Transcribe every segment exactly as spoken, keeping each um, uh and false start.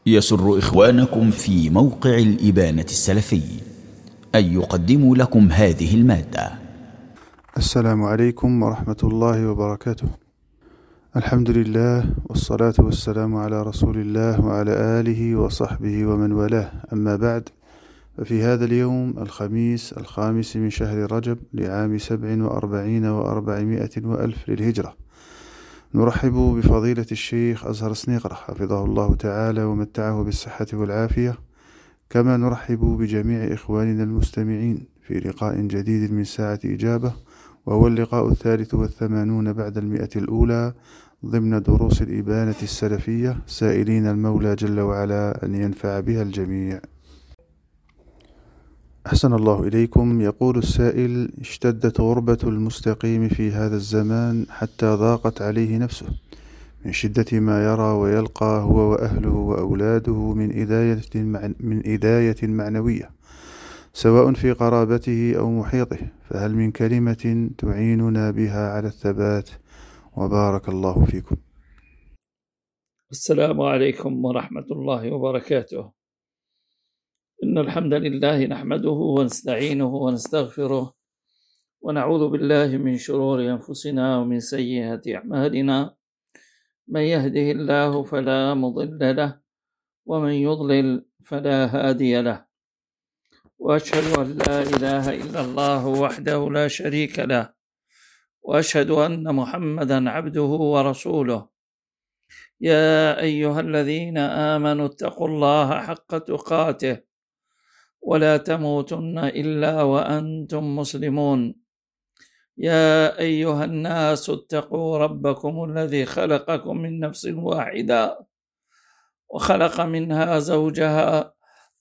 يسر إخوانكم في موقع الإبانة السلفي أن يقدموا لكم هذه المادة. السلام عليكم ورحمة الله وبركاته. الحمد لله والصلاة والسلام على رسول الله وعلى آله وصحبه ومن والاه، أما بعد، ففي هذا اليوم الخميس الخامس من شهر رجب لعام سبع وأربعين وأربعمائة وألف للهجرة، نرحب بفضيلة الشيخ أزهر سنيقرة حفظه الله تعالى ومتعه بالصحة والعافية، كما نرحب بجميع إخواننا المستمعين في لقاء جديد من ساعة إجابة، وهو اللقاء الثالث والثمانون بعد المئة الأولى ضمن دروس الإبانة السلفية، سائلين المولى جل وعلا أن ينفع بها الجميع. أحسن الله إليكم. يقول السائل: اشتدت غربة المستقيم في هذا الزمان حتى ضاقت عليه نفسه من شدة ما يرى ويلقى هو وأهله وأولاده من إذاية من إذاية معنوية، سواء في قرابته أو محيطه، فهل من كلمة تعيننا بها على الثبات؟ وبارك الله فيكم. السلام عليكم ورحمة الله وبركاته. إن الحمد لله نحمده ونستعينه ونستغفره، ونعوذ بالله من شرور أنفسنا ومن سيئات أعمالنا، من يهده الله فلا مضل له ومن يضلل فلا هادي له، وأشهد أن لا إله إلا الله وحده لا شريك له، وأشهد أن محمدا عبده ورسوله. يا أيها الذين آمنوا اتقوا الله حق تقاته ولا تموتن إلا وأنتم مسلمون. يا أيها الناس اتقوا ربكم الذي خلقكم من نفس واحدة وخلق منها زوجها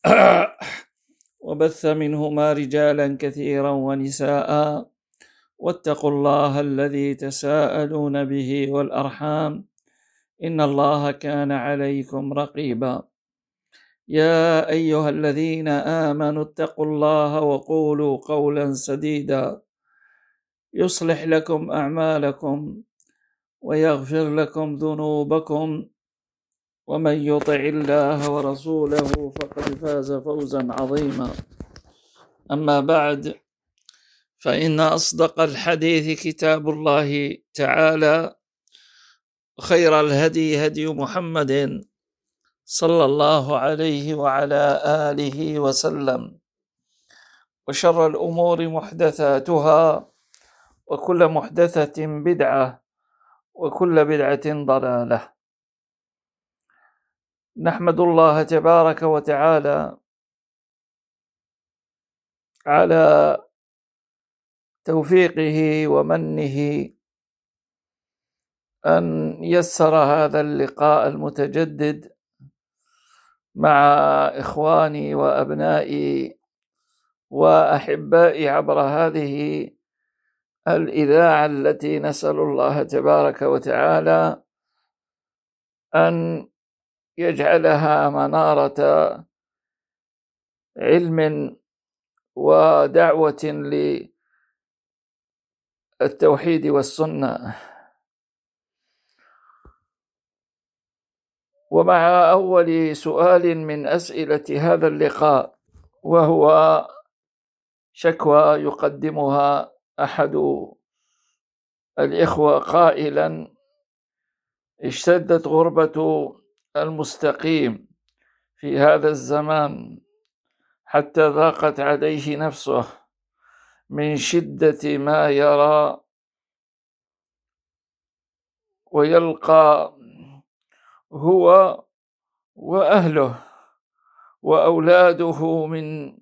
وبث منهما رجالا كثيرا ونساء، واتقوا الله الذي تساءلون به والأرحام، إن الله كان عليكم رقيبا. يا أيها الذين آمنوا اتقوا الله وقولوا قولا سديدا يصلح لكم أعمالكم ويغفر لكم ذنوبكم، ومن يطع الله ورسوله فقد فاز فوزا عظيما. أما بعد، فإن أصدق الحديث كتاب الله تعالى، خير الهدي هدي محمد صلى الله عليه وعلى آله وسلم، وشر الأمور محدثاتها، وكل محدثة بدعة، وكل بدعة ضلالة. نحمد الله تبارك وتعالى على توفيقه ومنه أن يسر هذا اللقاء المتجدد مع إخواني وأبنائي وأحبائي عبر هذه الإذاعة التي نسأل الله تبارك وتعالى أن يجعلها منارة علم ودعوة للتوحيد والسنة. ومع أول سؤال من أسئلة هذا اللقاء، وهو شكوى يقدمها أحد الإخوة قائلا: اشتدت غربة المستقيم في هذا الزمان حتى ضاقت عليه نفسه من شدة ما يرى ويلقى هو وأهله وأولاده من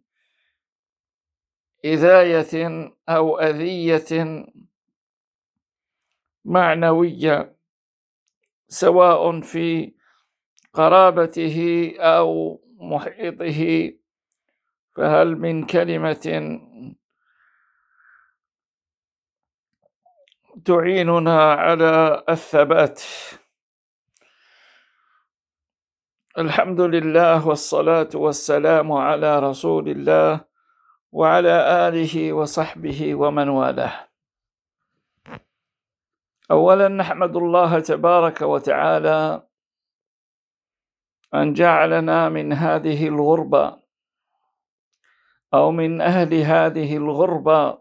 إذاية أو أذية معنوية، سواء في قرابته أو محيطه، فهل من كلمة تعيننا على الثبات؟ الحمد لله والصلاة والسلام على رسول الله وعلى آله وصحبه ومن والاه. أولا نحمد الله تبارك وتعالى أن جعلنا من هذه الغربة أو من أهل هذه الغربة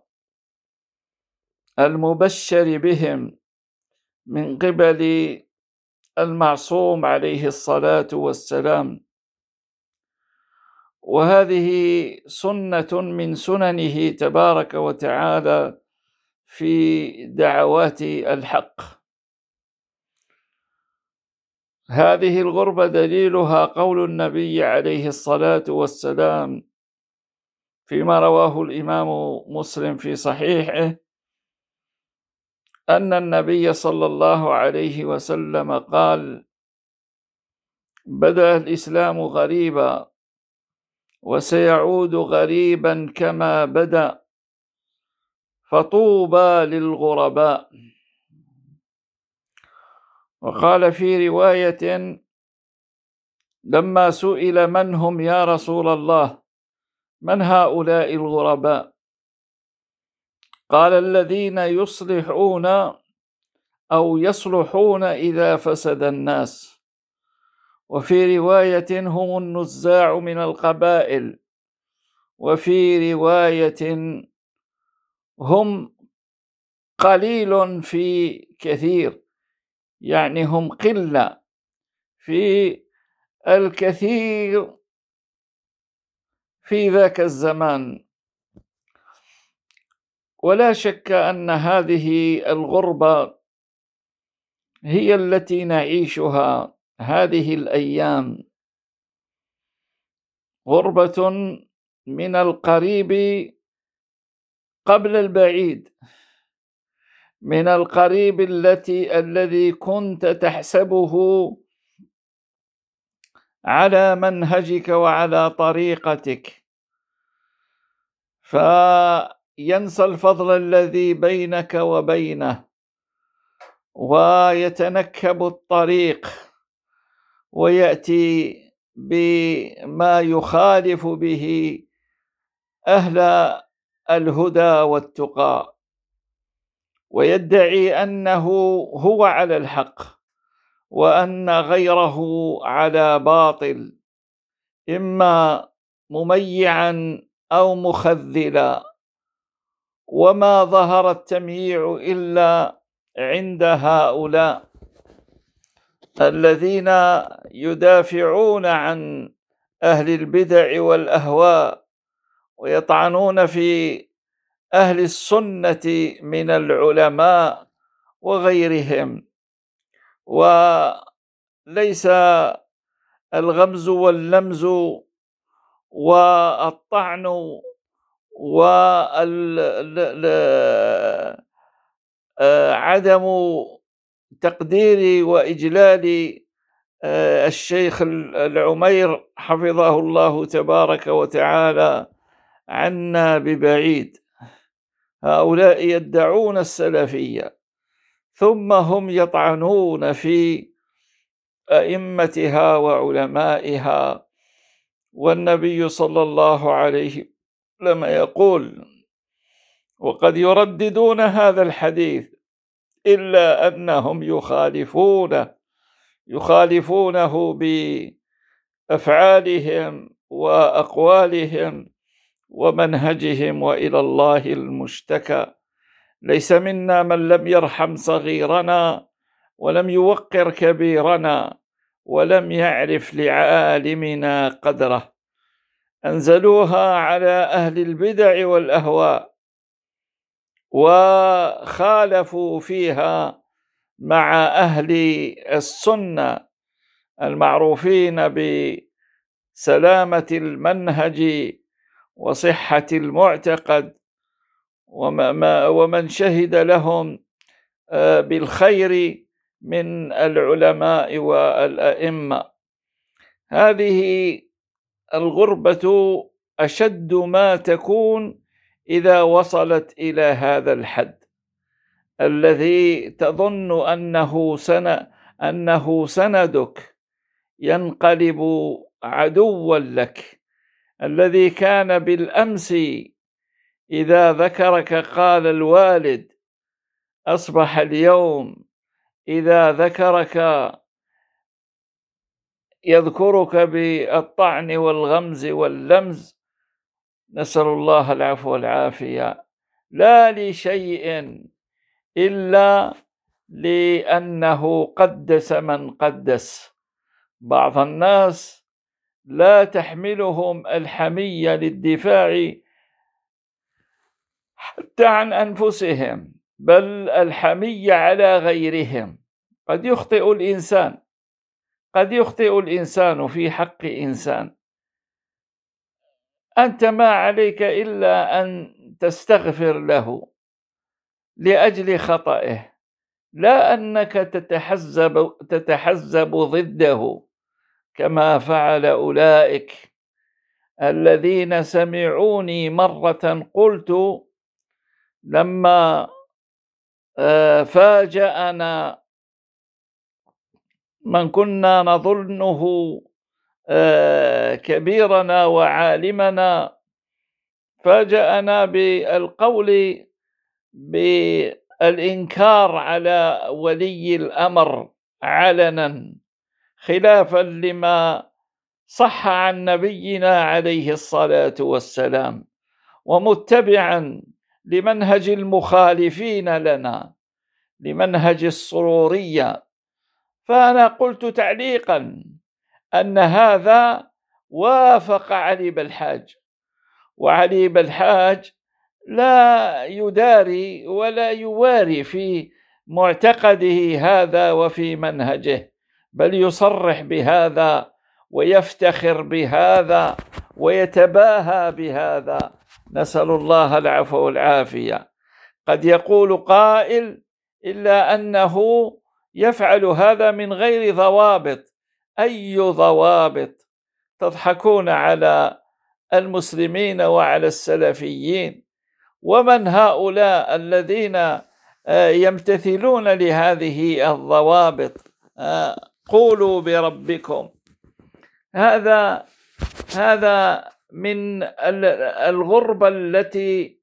المبشر بهم من قبل المعصوم عليه الصلاة والسلام. وهذه سنة من سننه تبارك وتعالى في دعوات الحق. هذه الغربة دليلها قول النبي عليه الصلاة والسلام فيما رواه الإمام مسلم في صحيحه أن النبي صلى الله عليه وسلم قال: بدأ الإسلام غريبا وسيعود غريبا كما بدأ، فطوبى للغرباء. وقال في رواية لما سئل من هم يا رسول الله، من هؤلاء الغرباء؟ قال: الذين يصلحون أو يصلحون إذا فسد الناس. وفي رواية هم النزاع من القبائل. وفي رواية هم قليل في كثير، يعني هم قلة في الكثير في ذاك الزمان. ولا شك أن هذه الغربة هي التي نعيشها هذه الأيام، غربة من القريب قبل البعيد، من القريب التي الذي كنت تحسبه على منهجك وعلى طريقتك، فينسى الفضل الذي بينك وبينه ويتنكب الطريق ويأتي بما يخالف به أهل الهدى والتقى، ويدعي أنه هو على الحق وأن غيره على باطل، إما مميعا أو مخذلا. وما ظهر التمييع إلا عند هؤلاء الذين يدافعون عن أهل البدع والأهواء ويطعنون في أهل السنة من العلماء وغيرهم. وليس الغمز واللمز والطعن وعدم تقدير وإجلال الشيخ العمير حفظه الله تبارك وتعالى عنا ببعيد. هؤلاء يدعون السلفية ثم هم يطعنون في أئمتها وعلمائها. والنبي صلى الله عليه وسلم يقول: وقد يرددون هذا الحديث إلا أنهم يخالفونه يخالفونه بأفعالهم وأقوالهم ومنهجهم، وإلى الله المشتكى. ليس منا من لم يرحم صغيرنا ولم يوقر كبيرنا ولم يعرف لعالمنا قدره. أنزلوها على أهل البدع والأهواء وخالفوا فيها مع أهل السنة المعروفين بسلامة المنهج وصحة المعتقد، ومن شهد لهم بالخير من العلماء والأئمة. هذه الغربة أشد ما تكون إذا وصلت إلى هذا الحد الذي تظن أنه سن أنه سندك ينقلب عدوا لك، الذي كان بالأمس إذا ذكرك قال الوالد أصبح اليوم إذا ذكرك يذكرك بالطعن والغمز واللمز، نسأل الله العفو والعافية، لا لشيء إلا لأنه قدس من قدس. بعض الناس لا تحملهم الحمية للدفاع حتى عن أنفسهم، بل الحمية على غيرهم. قد يخطئ الإنسان قد يخطئ الإنسان في حق إنسان، أنت ما عليك إلا أن تستغفر له لأجل خطئه، لا أنك تتحزب, تتحزب ضده كما فعل أولئك الذين سمعوني مرة قلت لما فاجأنا من كنا نظنه كبيرنا وعالمنا، فاجأنا بالقول بالإنكار على ولي الأمر علنا، خلافا لما صح عن نبينا عليه الصلاة والسلام، ومتبعا لمنهج المخالفين لنا، لمنهج السرورية. فأنا قلت تعليقا أن هذا وافق علي بالحاج، وعلي بالحاج لا يداري ولا يواري في معتقده هذا وفي منهجه، بل يصرح بهذا ويفتخر بهذا ويتباهى بهذا، نسأل الله العفو والعافية. قد يقول قائل إلا أنه يفعل هذا من غير ضوابط. أي ضوابط؟ تضحكون على المسلمين وعلى السلفيين، ومن هؤلاء الذين يمتثلون لهذه الضوابط؟ قولوا بربكم. هذا هذا من الغربة التي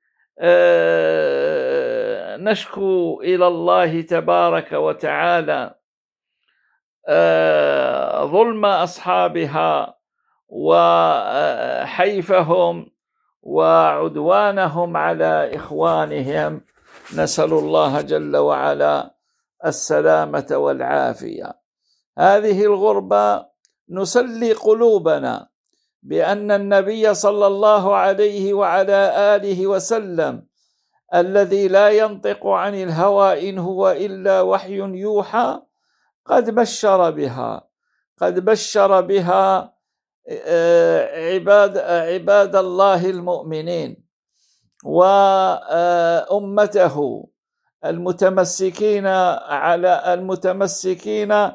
نشكو إلى الله تبارك وتعالى ظلم أصحابها وحيفهم وعدوانهم على إخوانهم، نسأل الله جل وعلا السلامة والعافية. هذه الغربة نسلي قلوبنا بأن النبي صلى الله عليه وعلى آله وسلم الذي لا ينطق عن الهوى إن هو إلا وحي يوحى قد بشر بها قد بشر بها عباد عباد الله المؤمنين وأمته المتمسكين على المتمسكين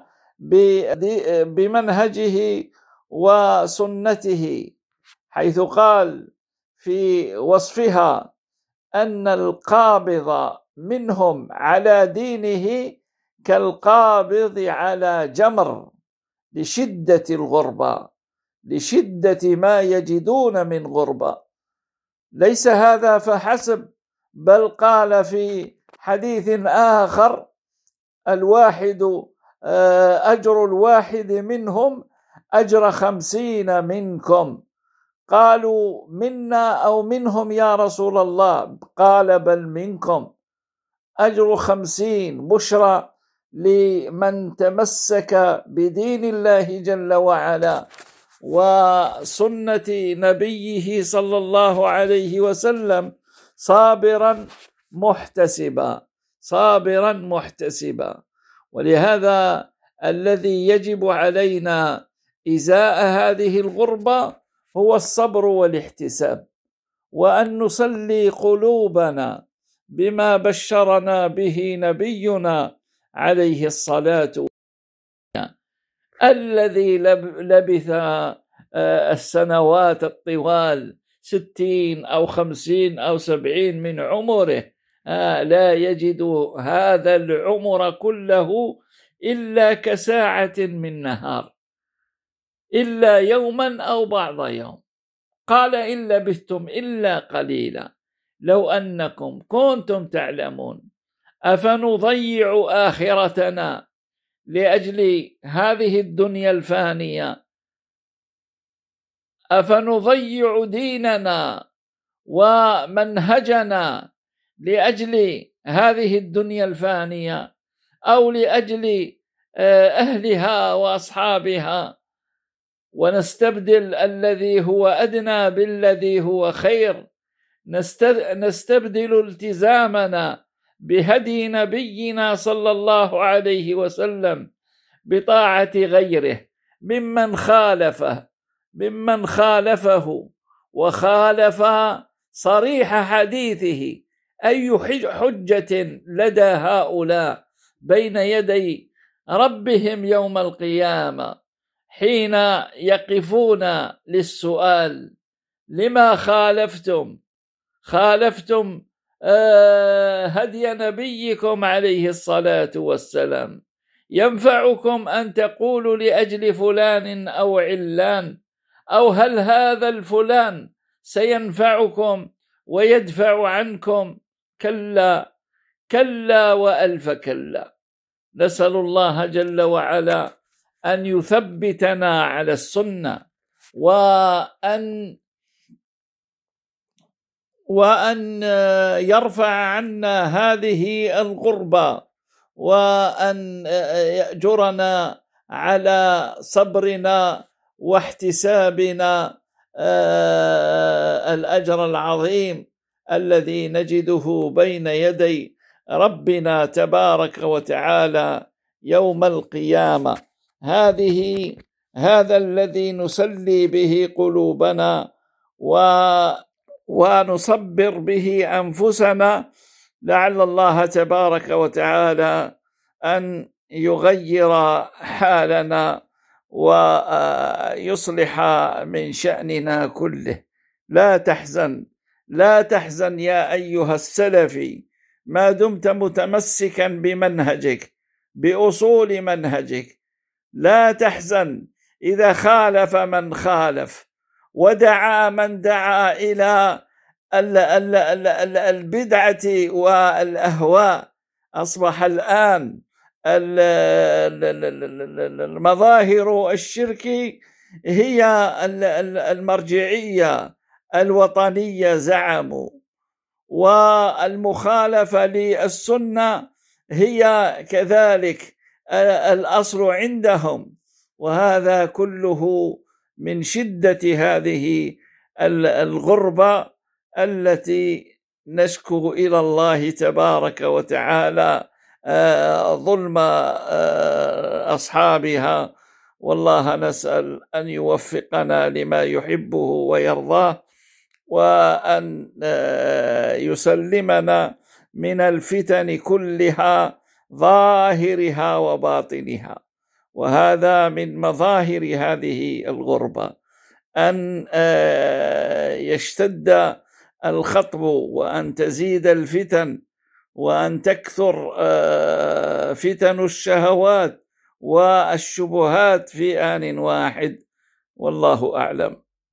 بمنهجه وسنته، حيث قال في وصفها أن القابض منهم على دينه كالقابض على جمر، لشدة الغربة، لشدة ما يجدون من غربة. ليس هذا فحسب، بل قال في حديث آخر الواحد أجر الواحد منهم أجر خمسين منكم. قالوا منا أو منهم يا رسول الله؟ قال بل منكم، أجر خمسين، بشرى لمن تمسك بدين الله جل وعلا وسنة نبيه صلى الله عليه وسلم صابرا محتسبا صابرا محتسبا. ولهذا الذي يجب علينا إزاء هذه الغربة هو الصبر والاحتساب، وأن نسلي قلوبنا بما بشرنا به نبينا عليه الصلاة والسلام، الذي لبث السنوات الطوال ستين أو خمسين أو سبعين من عمره، لا يجد هذا العمر كله إلا كساعة من نهار، إلا يوما أو بعض يوم. قال إن لبثتم إلا قليلا لو أنكم كنتم تعلمون أفنضيع آخرتنا لأجل هذه الدنيا الفانية؟ أفنضيع ديننا ومنهجنا لأجل هذه الدنيا الفانية، أو لأجل أهلها وأصحابها، ونستبدل الذي هو أدنى بالذي هو خير؟ نستبدل التزامنا بهدي نبينا صلى الله عليه وسلم بطاعة غيره ممن خالفه ممن خالفه وخالف صريح حديثه. أي حجة لدى هؤلاء بين يدي ربهم يوم القيامة حين يقفون للسؤال: لما خالفتم خالفتم هدي نبيكم عليه الصلاة والسلام؟ ينفعكم أن تقولوا لأجل فلان أو علان، أو هل هذا الفلان سينفعكم ويدفع عنكم؟ كلا كلا وألف كلا. نسأل الله جل وعلا أن يثبتنا على السنة، وأن وأن يرفع عنا هذه الغربة، وأن يأجرنا على صبرنا واحتسابنا الأجر العظيم الذي نجده بين يدي ربنا تبارك وتعالى يوم القيامة. هذه هذا الذي نسلي به قلوبنا ونصبر به أنفسنا، لعل الله تبارك وتعالى أن يغير حالنا ويصلح من شأننا كله. لا تحزن لا تحزن يا أيها السلفي، ما دمت متمسكا بمنهجك بأصول منهجك. لا تحزن إذا خالف من خالف ودعا من دعا إلى البدعة والأهواء. أصبح الآن المظاهر الشرك هي المرجعية الوطنية زعموا، والمخالفة للسنة هي كذلك الأصل عندهم. وهذا كله من شدة هذه الغربة التي نشكو إلى الله تبارك وتعالى ظلم أصحابها. والله نسأل أن يوفقنا لما يحبه ويرضاه، وأن يسلمنا من الفتن كلها ظاهرها وباطنها. وهذا من مظاهر هذه الغربة، أن يشتد الخطب، وأن تزيد الفتن، وأن تكثر فتن الشهوات والشبهات في آن واحد. والله أعلم.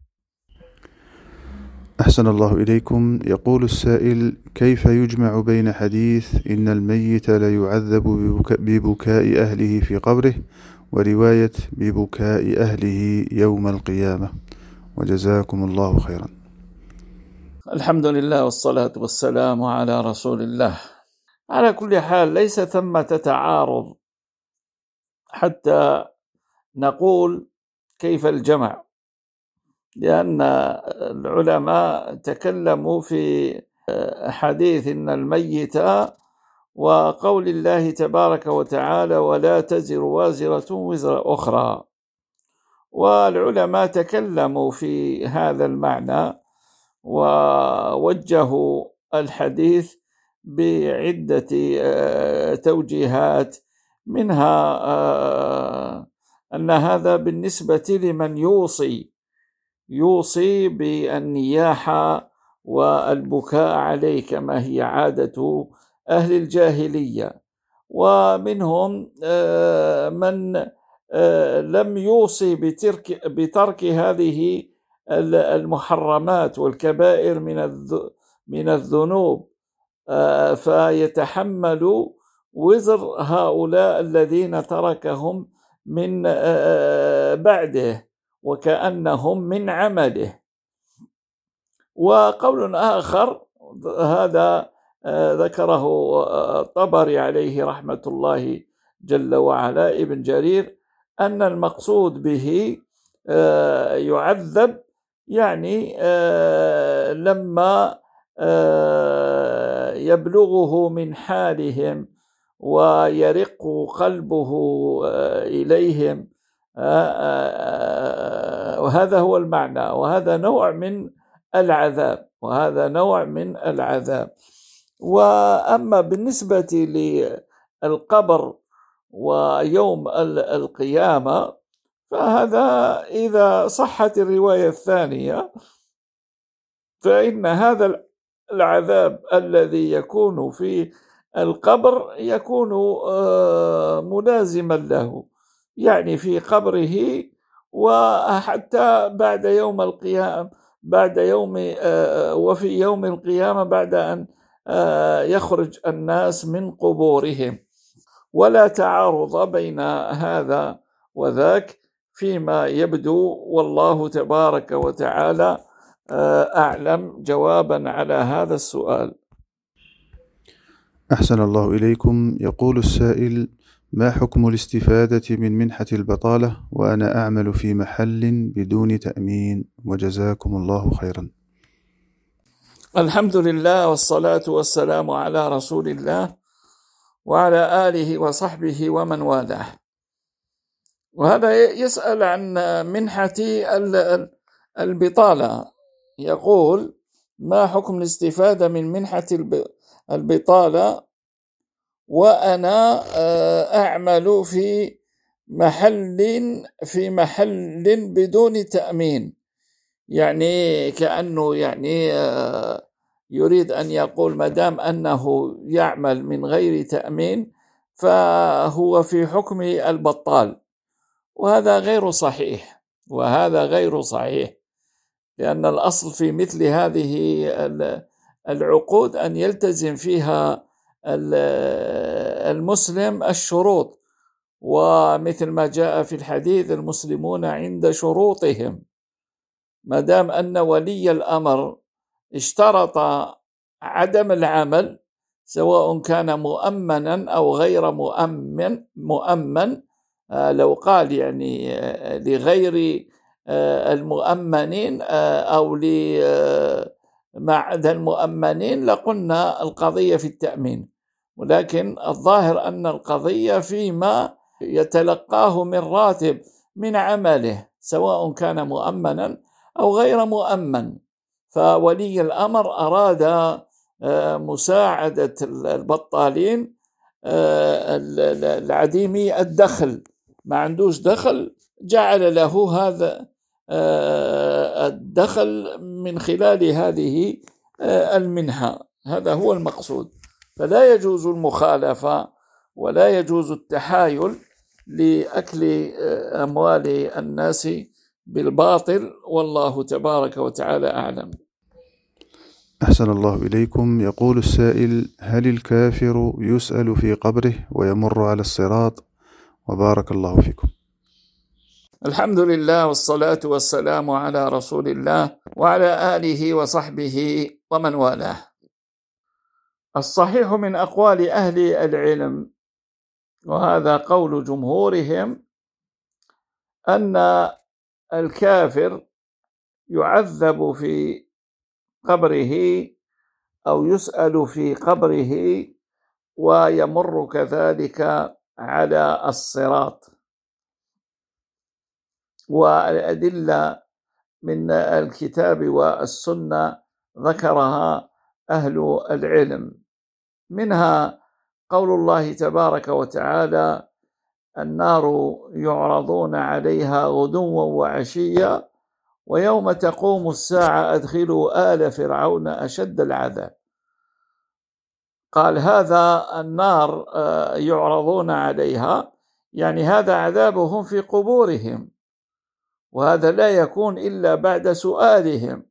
أحسن الله إليكم. يقول السائل: كيف يجمع بين حديث إن الميت لا يعذب ببكاء أهله في قبره ورواية ببكاء أهله يوم القيامة؟ وجزاكم الله خيرا. الحمد لله والصلاة والسلام على رسول الله. على كل حال ليس ثمة تعارض حتى نقول كيف الجمع، لأن العلماء تكلموا في حديث إن الميت وقول الله تبارك وتعالى ولا تزر وازرة وزر أخرى، والعلماء تكلموا في هذا المعنى ووجهوا الحديث بعدة توجيهات، منها أن هذا بالنسبة لمن يوصي يوصي بالنياحة والبكاء عليه كما هي عادة أهل الجاهلية، ومنهم من لم يوصي بترك, بترك هذه المحرمات والكبائر من من الذنوب، فيتحمل وزر هؤلاء الذين تركهم من بعده وكأنهم من عمله. وقول آخر هذا ذكره الطبري عليه رحمة الله جل وعلا ابن جرير، أن المقصود به يعذب يعني لما يبلغه من حالهم ويرق قلبه إليهم، وهذا هو المعنى، وهذا نوع من العذاب، وهذا نوع من العذاب. وأما بالنسبة للقبر ويوم القيامة فهذا إذا صحت الرواية الثانية فإن هذا العذاب الذي يكون في القبر يكون ملازما له، يعني في قبره وحتى بعد يوم القيامة، بعد يوم وفي يوم القيامة بعد أن يخرج الناس من قبورهم، ولا تعارض بين هذا وذاك فيما يبدو، والله تبارك وتعالى أعلم جوابا على هذا السؤال. أحسن الله إليكم. يقول السائل: ما حكم الاستفادة من منحة البطالة وأنا أعمل في محل بدون تأمين؟ وجزاكم الله خيرا. الحمد لله والصلاة والسلام على رسول الله وعلى آله وصحبه ومن والاه. وهذا يسأل عن منحة البطالة، يقول: ما حكم الاستفادة من منحة البطالة وأنا أعمل في محل في محل بدون تأمين؟ يعني كأنه يعني يريد أن يقول ما دام أنه يعمل من غير تأمين فهو في حكم البطال، وهذا غير صحيح، وهذا غير صحيح، لأن الأصل في مثل هذه العقود أن يلتزم فيها المسلم الشروط، ومثل ما جاء في الحديث: المسلمون عند شروطهم. ما دام أن ولي الأمر اشترط عدم العمل سواء كان مؤمنا أو غير مؤمن مؤمن لو قال يعني لغير المؤمنين أو ما عدا المؤمنين لقلنا القضية في التأمين، ولكن الظاهر أن القضية فيما يتلقاه من راتب من عمله سواء كان مؤمنا أو غير مؤمن. فولي الأمر أراد مساعدة البطالين العديمي الدخل، ما عندوش دخل، جعل له هذا الدخل من خلال هذه المنحة، هذا هو المقصود. فلا يجوز المخالفة ولا يجوز التحايل لأكل أموال الناس بالباطل، والله تبارك وتعالى أعلم. أحسن الله إليكم. يقول السائل: هل الكافر يسأل في قبره ويمر على الصراط؟ وبارك الله فيكم. الحمد لله والصلاة والسلام على رسول الله وعلى آله وصحبه ومن والاه. الصحيح من أقوال أهل العلم، وهذا قول جمهورهم، أن الكافر يعذب في قبره أو يسأل في قبره ويمر كذلك على الصراط. والأدلة من الكتاب والسنة ذكرها أهل العلم، منها قول الله تبارك وتعالى: النار يعرضون عليها غدوا وعشيا ويوم تقوم الساعة أدخلوا آل فرعون أشد العذاب. قال هذا النار يعرضون عليها، يعني هذا عذابهم في قبورهم، وهذا لا يكون إلا بعد سؤالهم.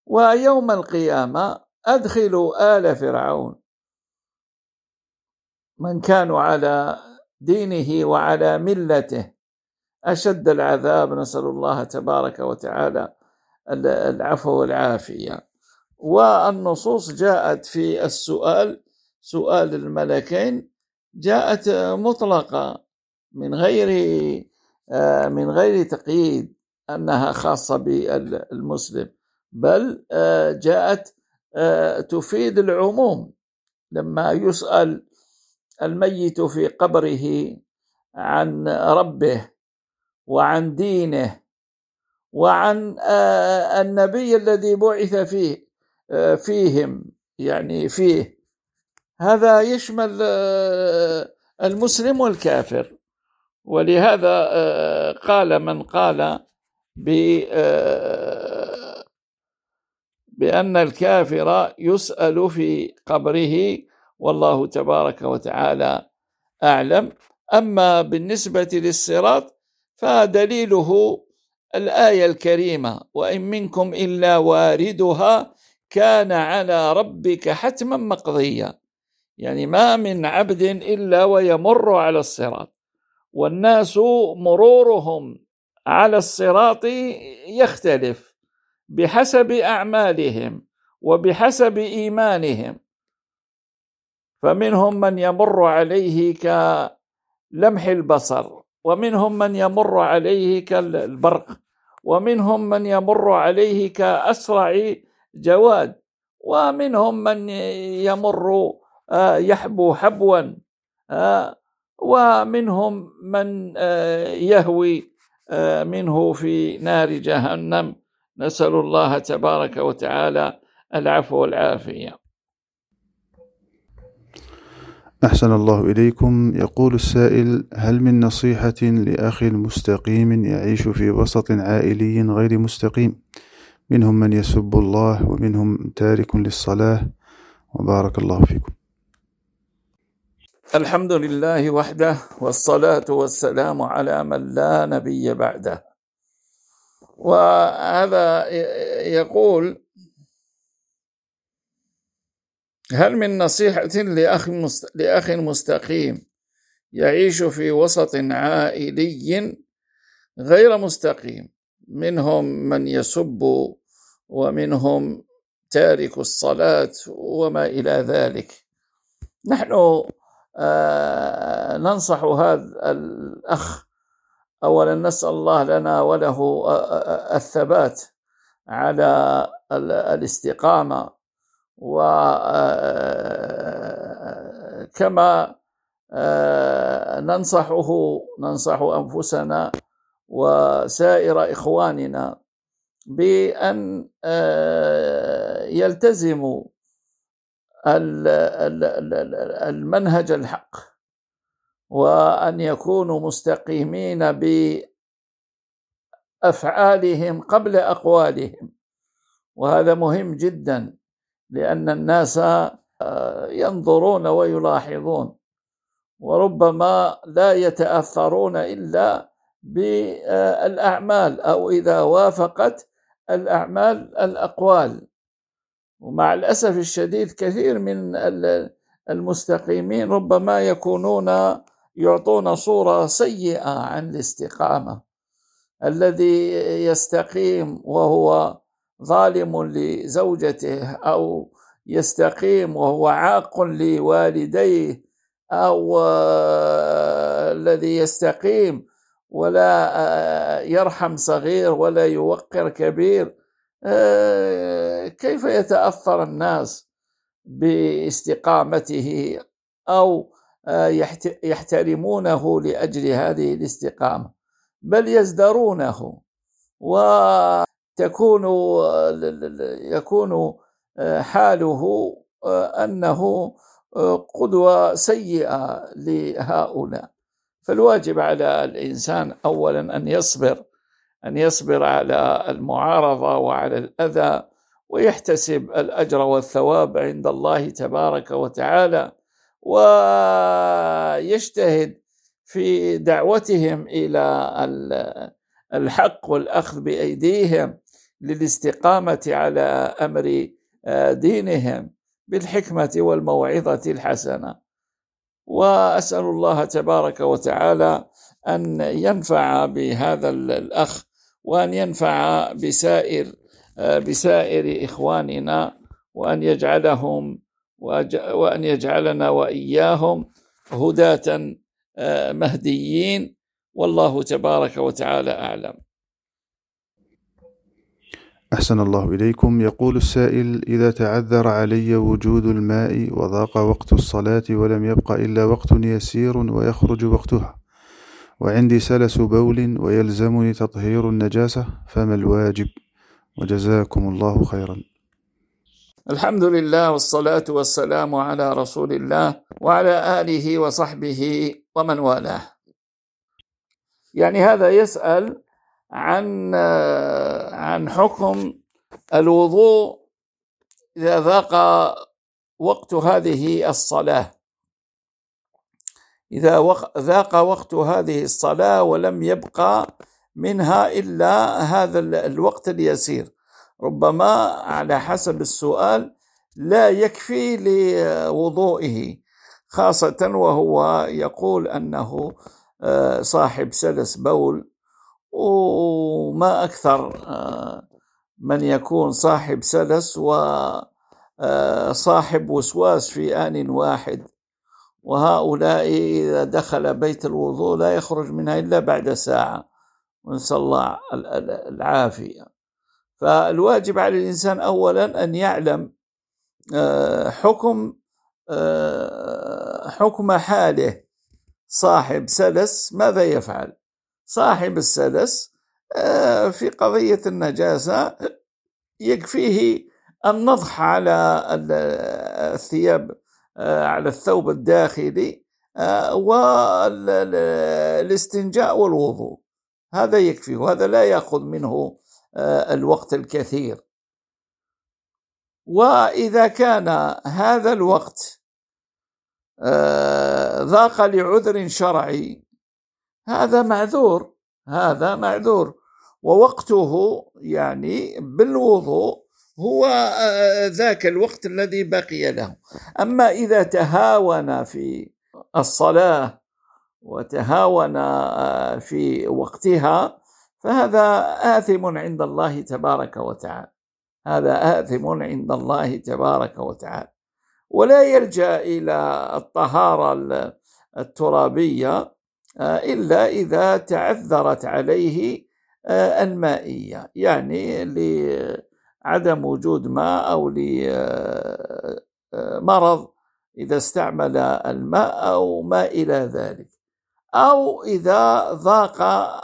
ويوم القيامة أدخلوا آل فرعون، من كانوا على دينه وعلى ملته أشد العذاب، نسأل الله تبارك وتعالى العفو والعافية. والنصوص جاءت في السؤال، سؤال الملكين، جاءت مطلقة من غير من غير تقييد أنها خاصة بالمسلم، بل جاءت تفيد العموم. لما يسأل الميت في قبره عن ربه وعن دينه وعن النبي الذي بعث فيه فيهم، يعني فيه، هذا يشمل المسلم والكافر. ولهذا قال من قال بأن الكافر يسأل في قبره، والله تبارك وتعالى أعلم. أما بالنسبة للصراط فدليله الآية الكريمة: وإن منكم إلا واردها كان على ربك حتما مقضيا. يعني ما من عبد إلا ويمر على الصراط، والناس مرورهم على الصراط يختلف بحسب أعمالهم وبحسب إيمانهم، فمنهم من يمر عليه كلمح البصر، ومنهم من يمر عليه كالبرق، ومنهم من يمر عليه كأسرع جواد، ومنهم من يمر يحبو حبوا، ومنهم من يهوي منه في نار جهنم، نسأل الله تبارك وتعالى العفو والعافية. أحسن الله إليكم. يقول السائل: هل من نصيحة لأخ مستقيم يعيش في وسط عائلي غير مستقيم، منهم من يسب الله ومنهم تارك للصلاة، وبارك الله فيكم. الحمد لله وحده، والصلاة والسلام على من لا نبي بعده. وهذا يقول: هل من نصيحة لأخ لأخ مستقيم يعيش في وسط عائلي غير مستقيم، منهم من يسب ومنهم تارك الصلاة وما إلى ذلك. نحن آه ننصح هذا الأخ، أولا نسأل الله لنا وله الثبات على الاستقامة، وكما ننصحه ننصح أنفسنا وسائر إخواننا بأن يلتزموا المنهج الحق، وأن يكونوا مستقيمين بأفعالهم قبل أقوالهم. وهذا مهم جدا، لأن الناس ينظرون ويلاحظون، وربما لا يتأثرون إلا بالأعمال، أو إذا وافقت الأعمال الأقوال. ومع الأسف الشديد كثير من المستقيمين ربما يكونون يعطون صورة سيئة عن الاستقامة. الذي يستقيم وهو ظالم لزوجته، أو يستقيم وهو عاق لوالديه، أو الذي يستقيم ولا يرحم صغير ولا يوقر كبير، كيف يتأثر الناس باستقامته أو يحترمونه لأجل هذه الاستقامة، بل يزدرونه، وتكون يكون حاله أنه قدوة سيئة لهؤلاء. فالواجب على الإنسان أولا أن يصبر أن يصبر على المعارضة وعلى الأذى، ويحتسب الأجر والثواب عند الله تبارك وتعالى، ويجتهد في دعوتهم إلى الحق والأخذ بأيديهم للاستقامة على أمر دينهم بالحكمة والموعظة الحسنة. وأسأل الله تبارك وتعالى أن ينفع بهذا الأخ، وأن ينفع بسائر بسائر إخواننا، وأن يجعلهم وأن يجعلنا وإياهم هداة مهديين، والله تبارك وتعالى أعلم. أحسن الله إليكم. يقول السائل: إذا تعذر علي وجود الماء وضاق وقت الصلاة ولم يبق إلا وقت يسير ويخرج وقتها، وعندي سلس بول ويلزمني تطهير النجاسة، فما الواجب؟ وجزاكم الله خيرا. الحمد لله والصلاة والسلام على رسول الله وعلى آله وصحبه ومن والاه. يعني هذا يسأل عن عن حكم الوضوء إذا ضاق وقت هذه الصلاة، إذا ضاق وقت هذه الصلاة ولم يبقى منها إلا هذا الوقت اليسير، ربما على حسب السؤال لا يكفي لوضوئه، خاصة وهو يقول أنه صاحب سلس بول، وما أكثر من يكون صاحب سلس وصاحب وسواس في آن واحد، وهؤلاء إذا دخل بيت الوضوء لا يخرج منها إلا بعد ساعة، ونسأل الله العافية. فالواجب على الإنسان أولا أن يعلم حكم حكم حاله. صاحب سلس ماذا يفعل؟ صاحب السلس في قضية النجاسة يكفيه النضح على الثياب، على الثوب الداخلي، والاستنجاء والوضوء، هذا يكفي، وهذا لا يأخذ منه الوقت الكثير. وإذا كان هذا الوقت ضاق لعذر شرعي، هذا معذور، هذا معذور، ووقته يعني بالوضوء هو ذاك الوقت الذي بقي له. أما إذا تهاون في الصلاة وتهاون في وقتها فهذا آثم عند الله تبارك وتعالى، هذا آثم عند الله تبارك وتعالى، ولا يلجأ إلى الطهارة الترابية إلا إذا تعذرت عليه المائية، يعني لعدم وجود ماء أو لمرض إذا استعمل الماء أو ما إلى ذلك، أو إذا ضاق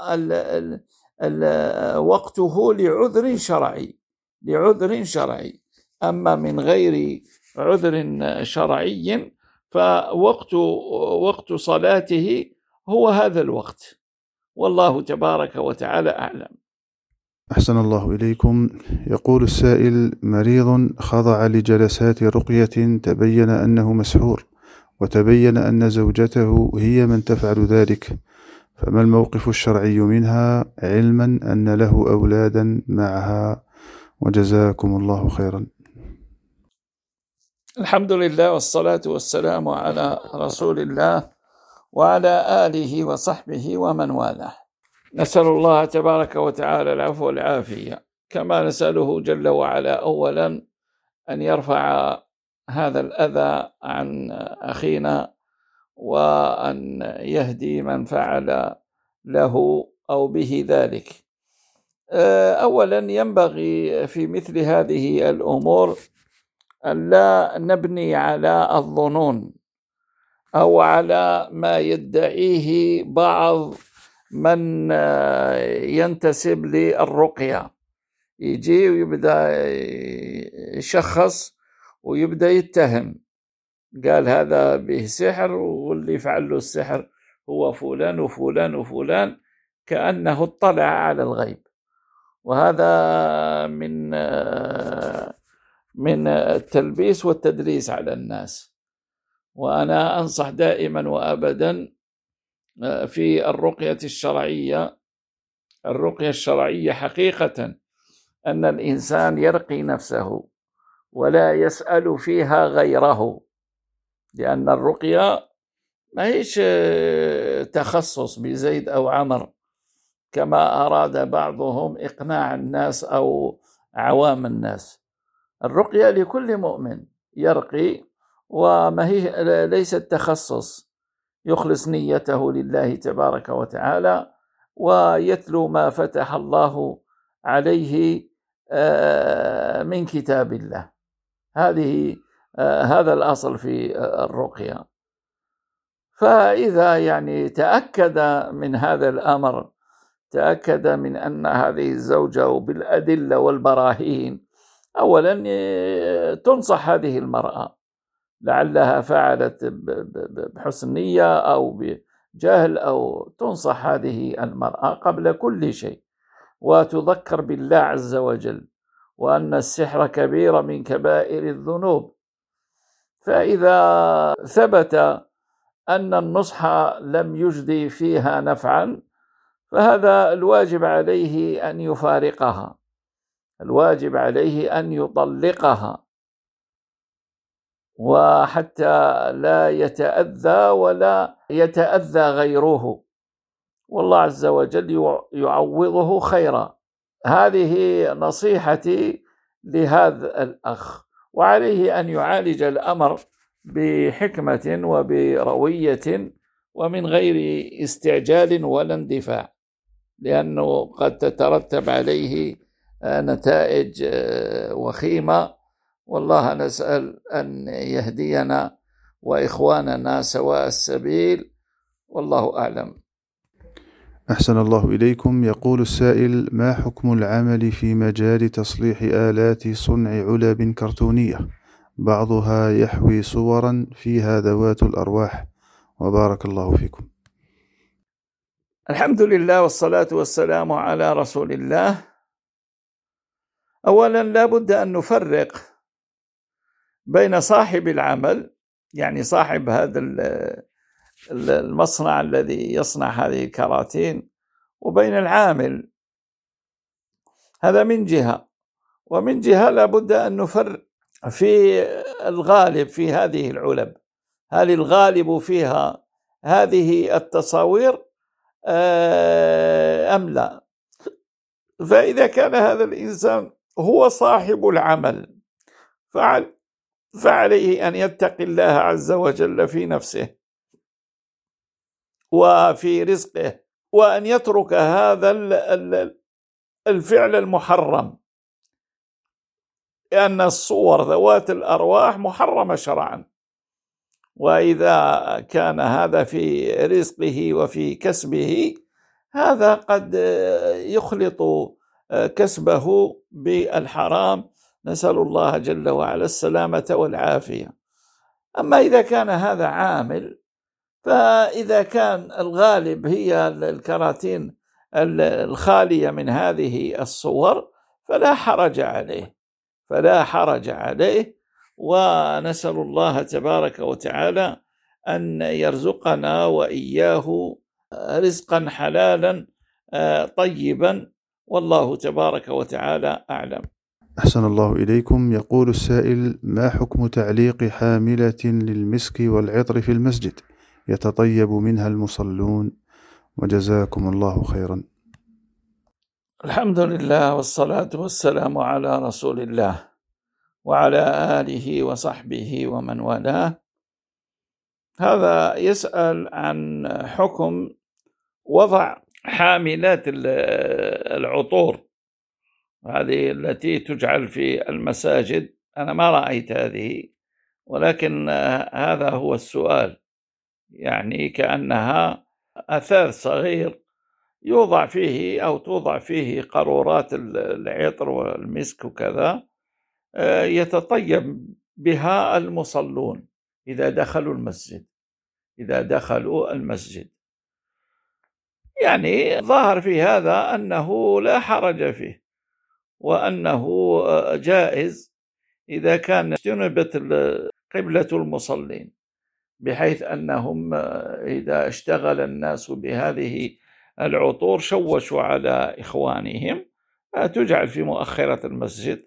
وقته لعذر شرعي لعذر شرعي. أما من غير عذر شرعي فوقت وقت صلاته هو هذا الوقت، والله تبارك وتعالى أعلم. أحسن الله إليكم. يقول السائل: مريض خضع لجلسات رقية تبين أنه مسحور، وتبين أن زوجته هي من تفعل ذلك، فما الموقف الشرعي منها، علما أن له أولادا معها؟ وجزاكم الله خيرا. الحمد لله والصلاة والسلام على رسول الله وعلى آله وصحبه ومن والاه. نسأل الله تبارك وتعالى العفو والعافية، كما نسأله جل وعلا أولا أن يرفع هذا الأذى عن أخينا، وأن يهدي من فعل له أو به ذلك. أولا ينبغي في مثل هذه الأمور أن لا نبني على الظنون أو على ما يدعيه بعض من ينتسب للرقية، يجي ويبدأ يشخص ويبدأ يتهم، قال هذا به سحر، واللي فعل له السحر هو فلان وفلان وفلان، كأنه اطلع على الغيب. وهذا من من التلبيس والتدليس على الناس. وأنا أنصح دائما وأبدا في الرقية الشرعية، الرقية الشرعية حقيقة أن الإنسان يرقي نفسه ولا يسأل فيها غيره، لأن الرقية ما هيش تخصص بزيد أو عمر كما أراد بعضهم إقناع الناس أو عوام الناس. الرقية لكل مؤمن يرقي، وما هي ليست تخصص، يخلص نيته لله تبارك وتعالى ويتلو ما فتح الله عليه من كتاب الله. هذه هذا الأصل في الرقية. فإذا يعني تأكد من هذا الأمر، تأكد من أن هذه الزوجة بالأدلة والبراهين، أولا تنصح هذه المرأة، لعلها فعلت بحسن نية أو بجهل، أو تنصح هذه المرأة قبل كل شيء، وتذكر بالله عز وجل، وأن السحر كبيرة من كبائر الذنوب. فإذا ثبت أن النصح لم يجدي فيها نفعا، فهذا الواجب عليه أن يفارقها، الواجب عليه أن يطلقها، وحتى لا يتأذى ولا يتأذى غيره، والله عز وجل يعوضه خيرا. هذه نصيحتي لهذا الأخ، وعليه أن يعالج الأمر بحكمة وبروية ومن غير استعجال ولا اندفاع، لأنه قد تترتب عليه نتائج وخيمة، والله نسأل أن يهدينا وإخواننا سواء السبيل، والله أعلم. أحسن الله إليكم. يقول السائل: ما حكم العمل في مجال تصليح آلات صنع علب كرتونية بعضها يحوي صورا فيها ذوات الأرواح، وبارك الله فيكم. الحمد لله والصلاة والسلام على رسول الله. أولا لا بد أن نفرق بين صاحب العمل، يعني صاحب هذا المصنع الذي يصنع هذه الكراتين، وبين العامل. هذا من جهة، ومن جهة لا بد أن نفرق في الغالب في هذه العلب، هل الغالب فيها هذه التصاوير أم لا؟ فإذا كان هذا الإنسان هو صاحب العمل فعليه أن يتقي الله عز وجل في نفسه وفي رزقه، وأن يترك هذا الفعل المحرم، لأن الصور ذوات الأرواح محرمة شرعا، وإذا كان هذا في رزقه وفي كسبه، هذا قد يخلط كسبه بالحرام، نسأل الله جل وعلا السلامة والعافية. أما إذا كان هذا عامل، فإذا كان الغالب هي الكراتين الخالية من هذه الصور فلا حرج عليه، فلا حرج عليه، ونسأل الله تبارك وتعالى أن يرزقنا وإياه رزقا حلالا طيبا، والله تبارك وتعالى أعلم. أحسن الله إليكم. يقول السائل: ما حكم تعليق حاملة للمسك والعطر في المسجد يتطيب منها المصلون؟ وجزاكم الله خيرا. الحمد لله والصلاة والسلام على رسول الله وعلى آله وصحبه ومن والاه. هذا يسأل عن حكم وضع حاملات العطور، هذه التي تجعل في المساجد. أنا ما رأيت هذه، ولكن هذا هو السؤال، يعني كأنها أثاث صغير يوضع فيه أو توضع فيه قارورات العطر والمسك وكذا، يتطيب بها المصلون إذا دخلوا المسجد إذا دخلوا المسجد يعني ظاهر في هذا أنه لا حرج فيه، وأنه جائز إذا كان جنبت قبلة المصلين، بحيث أنهم إذا اشتغل الناس بهذه العطور شوشوا على إخوانهم، تجعل في مؤخرة المسجد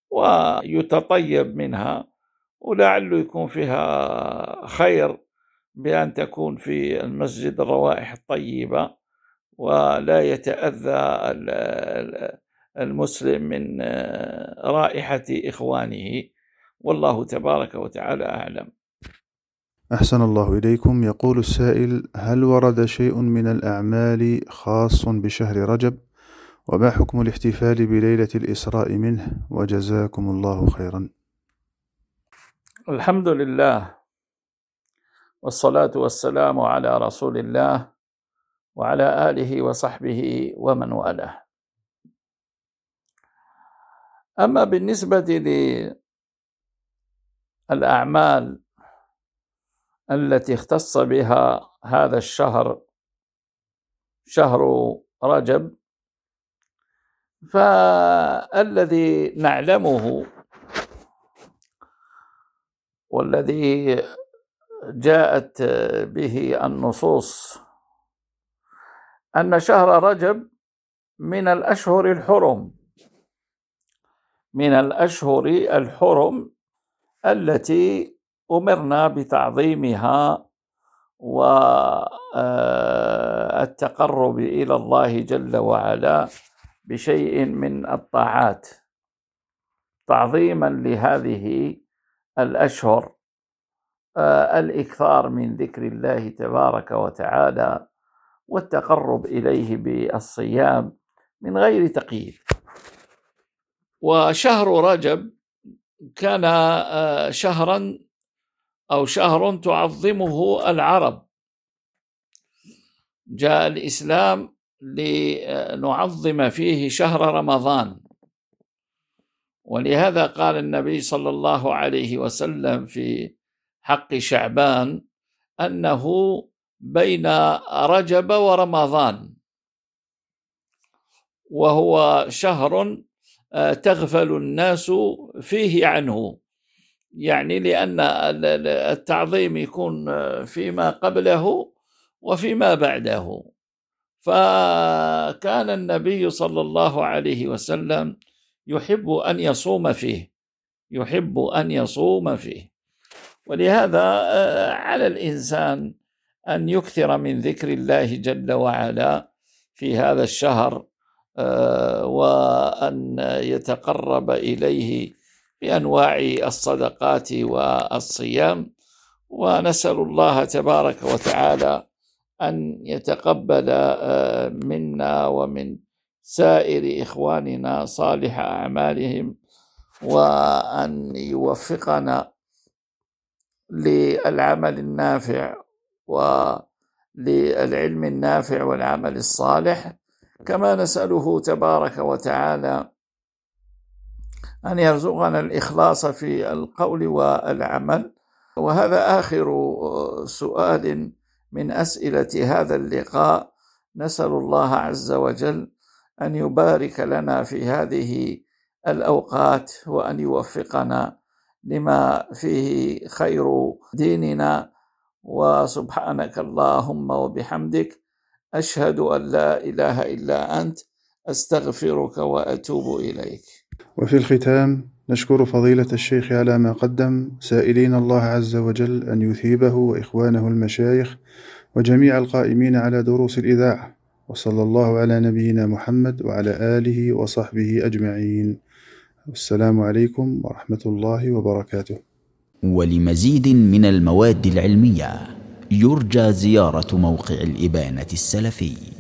ويتطيب منها، ولعله يكون فيها خير بأن تكون في المسجد الروائح الطيبة ولا يتأذى المسلم من رائحة إخوانه، والله تبارك وتعالى أعلم. أحسن الله إليكم. يقول السائل: هل ورد شيء من الأعمال خاص بشهر رجب؟ وما حكم الاحتفال بليلة الإسراء منه؟ وجزاكم الله خيرا. الحمد لله، والصلاة والسلام على رسول الله وعلى آله وصحبه ومن والاه. أما بالنسبة للأعمال التي اختص بها هذا الشهر، شهر رجب، فالذي نعلمه والذي جاءت به النصوص أن شهر رجب من الأشهر الحرم من الأشهر الحرم التي أمرنا بتعظيمها والتقرب إلى الله جل وعلا بشيء من الطاعات تعظيما لهذه الأشهر، الإكثار من ذكر الله تبارك وتعالى والتقرب إليه بالصيام من غير تقييد. وشهر رجب كان شهرا أو شهر تعظمه العرب، جاء الإسلام لنعظم فيه شهر رمضان، ولهذا قال النبي صلى الله عليه وسلم في حق شعبان أنه بين رجب ورمضان، وهو شهر تغفل الناس فيه عنه، يعني لأن التعظيم يكون فيما قبله وفيما بعده. فكان النبي صلى الله عليه وسلم يحب أن يصوم فيه يحب أن يصوم فيه ولهذا على الإنسان أن يكثر من ذكر الله جل وعلا في هذا الشهر، وأن يتقرب إليه بأنواع الصدقات والصيام، ونسأل الله تبارك وتعالى أن يتقبل منا ومن سائر إخواننا صالح أعمالهم، وأن يوفقنا للعمل النافع وللعلم النافع والعمل الصالح، كما نسأله تبارك وتعالى أن يرزقنا الإخلاص في القول والعمل. وهذا آخر سؤال من أسئلة هذا اللقاء. نسأل الله عز وجل أن يبارك لنا في هذه الأوقات، وأن يوفقنا لما فيه خير ديننا. وسبحانك اللهم وبحمدك، أشهد أن لا إله إلا أنت، أستغفرك وأتوب إليك. وفي الختام نشكر فضيلة الشيخ على ما قدم، سائلين الله عز وجل أن يثيبه وإخوانه المشايخ وجميع القائمين على دروس الإذاعة، وصلى الله على نبينا محمد وعلى آله وصحبه أجمعين. والسلام عليكم ورحمة الله وبركاته. ولمزيد من المواد العلمية يرجى زيارة موقع الإبانة السلفي.